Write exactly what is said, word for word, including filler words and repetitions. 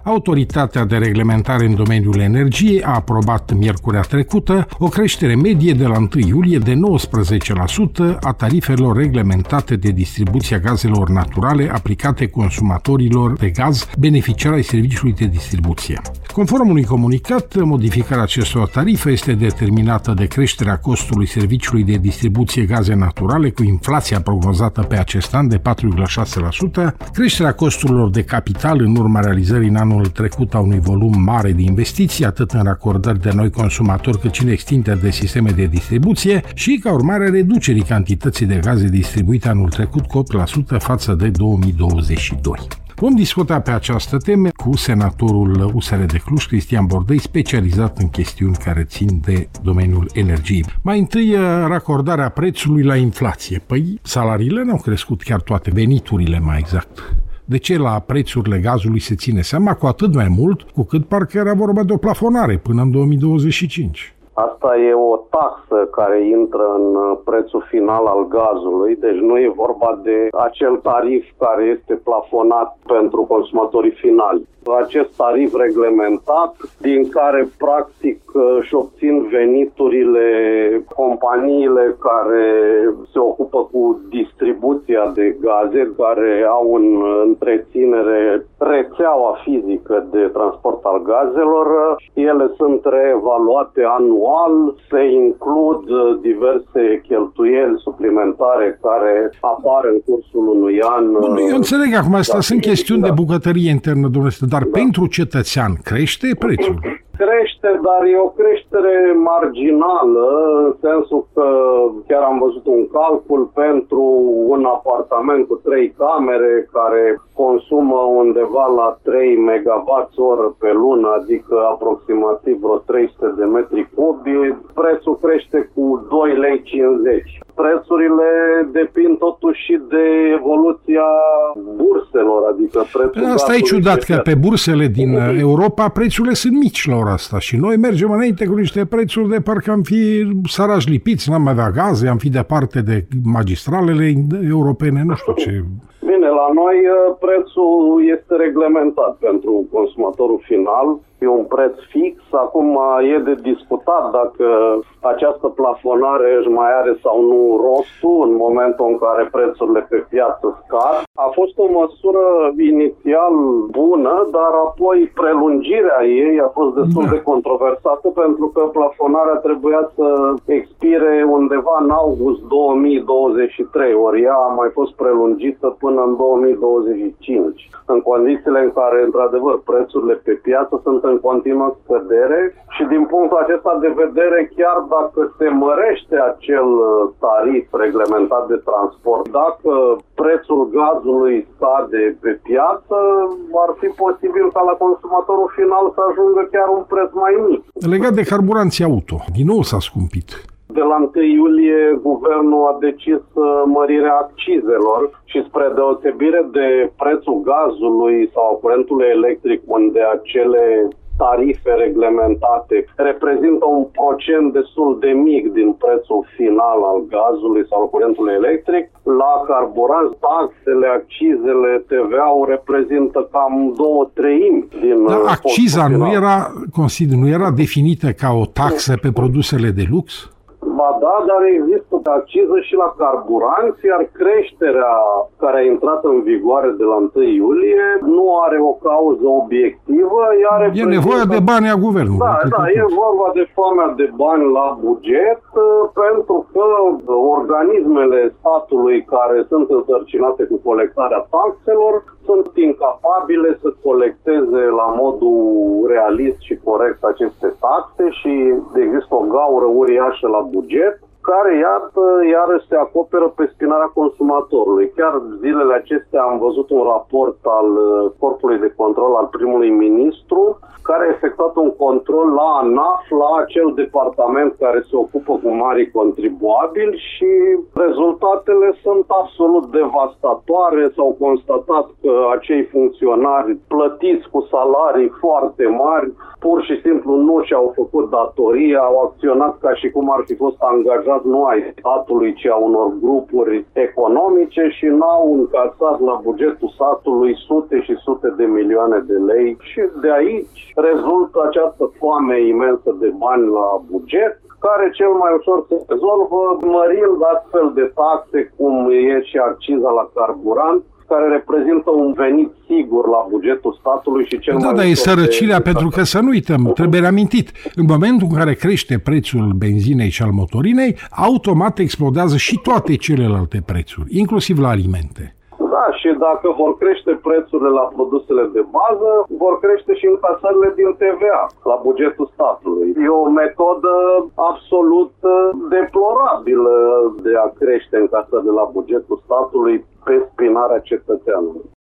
Autoritatea de reglementare în domeniul energiei a aprobat miercurea trecută o creștere medie de la întâi iulie de nouăsprezece la sută a tarifelor reglementate de distribuția gazelor naturale aplicate consumatorilor de gaz beneficiari ai serviciului de distribuție. Conform unui comunicat, modificarea acestor tarife este determinată de creșterea costului serviciului de distribuție gaze naturale cu inflația prognozată pe acest an de patru virgulă șase la sută, creșterea costurilor de capital în urma realizării în anul trecut a unui volum mare de investiții, atât în racordări de noi consumatori cât și în extinderi de sisteme de distribuție și, ca urmare, reducerii cantității de gaze distribuite anul trecut cu opt la sută față de două mii douăzeci și doi. Vom discuta pe această temă cu senatorul U S R de Cluj, Cristian Bordei, specializat în chestiuni care țin de domeniul energiei. Mai întâi, racordarea prețului la inflație. Păi, salariile n-au crescut, chiar toate, veniturile mai exact. De ce la prețurile gazului se ține seama, cu atât mai mult cu cât parcă era vorba de o plafonare până în două mii douăzeci și cinci? Asta e o taxă care intră în prețul final al gazului, deci nu e vorba de acel tarif care este plafonat pentru consumatorii finali. Acest tarif reglementat, din care practic își obțin veniturile companiile care se ocupă cu distribuția de gaze, care au în întreținere rețeaua fizică de transport al gazelor. Ele sunt reevaluate anual, se includ diverse cheltuieli suplimentare care apar în cursul unui an. Bun, eu înțeleg acum, astea sunt chestiuni da. de bucătărie internă, domnule, dar da. pentru cetățean crește prețul? Crește, dar e o creștere marginală, în sensul că chiar am văzut un calcul pentru un apartament cu trei camere care consumă undeva la trei megawatt oră pe lună, adică aproximativ vreo trei sute de metri cubi, prețul crește cu doi lei cincizeci. Prețurile depind totuși și de evoluția burselor, adică prețul... Asta e ciudat, că pe bursele din Europa prețurile sunt mici la ora asta și noi mergem înainte cu niște prețuri de parcă am fi sărași lipiți, n-am avea gaze, am fi departe de magistralele europene, nu știu ce... Bine, la noi prețul este reglementat pentru consumatorul final, e un preț fix, acum e de discutat dacă această plafonare își mai are sau nu rostul în momentul în care prețurile pe piață scad. A fost o măsură inițial bună, dar apoi prelungirea ei a fost destul de controversată pentru că plafonarea trebuia să expire undeva în august două mii douăzeci și trei, ori ea a mai fost prelungită până în două mii douăzeci și cinci, în condițiile în care, într-adevăr, prețurile pe piață sunt în continuă scădere și din punctul acesta de vedere, chiar dacă se mărește acel tarif reglementat de transport, dacă prețul gazului scade pe piață, ar fi posibil ca la consumatorul final să ajungă chiar un preț mai mic. Legat de carburanții auto, din nou s-a scumpit. De la întâi iulie, guvernul a decis mărirea accizelor și spre deosebire de prețul gazului sau curentului electric, unde acele tarife reglementate reprezintă un procent destul de mic din prețul final al gazului sau curentului electric, la carburanți, taxele, accizele, T V A-ul reprezintă cam două treimi din... Dar acciza nu era, consider, nu era definită ca o taxă pe produsele de lux? Ba da, dar există acciză și la carburanți, iar creșterea care a intrat în vigoare de la întâi iulie nu are o cauză obiectivă. Are e nevoie de bani a guvernului. Da, da, e vorba de foamea de bani la buget, pentru că organismele statului care sunt însărcinate cu colectarea taxelor sunt incapabile să colecteze la modul realist și corect aceste taxe și există o gaură uriașă la buget, care, iată, iarăși se acoperă pe spinarea consumatorului. Chiar zilele acestea am văzut un raport al Corpului de Control al primului ministru, care a efectuat un control la ANAF, la acel departament care se ocupă cu mari contribuabili și rezultatele sunt absolut devastatoare. S-au constatat că acei funcționari plătiți cu salarii foarte mari, pur și simplu nu și-au făcut datoria, au acționat ca și cum ar fi fost angajați angajați nu ai statului, ci a unor grupuri economice și n-au încasat la bugetul satului sute și sute de milioane de lei și de aici rezultă această foame imensă de bani la buget, care cel mai ușor se rezolvă mărind astfel de taxe cum e și acciza la carburant, care reprezintă un venit sigur la bugetul statului și cel da, mai Da, e sărăcirea, de... pentru că să nu uităm, trebuie reamintit, în momentul în care crește prețul benzinei și al motorinei, automat explodează și toate celelalte prețuri, inclusiv la alimente. Da, și dacă vor crește prețurile la produsele de bază, vor crește și încasările din T V A la bugetul statului. E o metodă absolut deplorabilă de a crește încasările la bugetul statului pe spinarea cetățeanului.